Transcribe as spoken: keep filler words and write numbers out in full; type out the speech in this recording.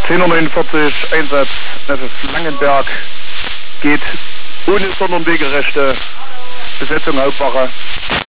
zehn Uhr neunundvierzig, Einsatz, das ist Langenberg, geht ohne Sonderwegerechte, Besetzung Hauptwache.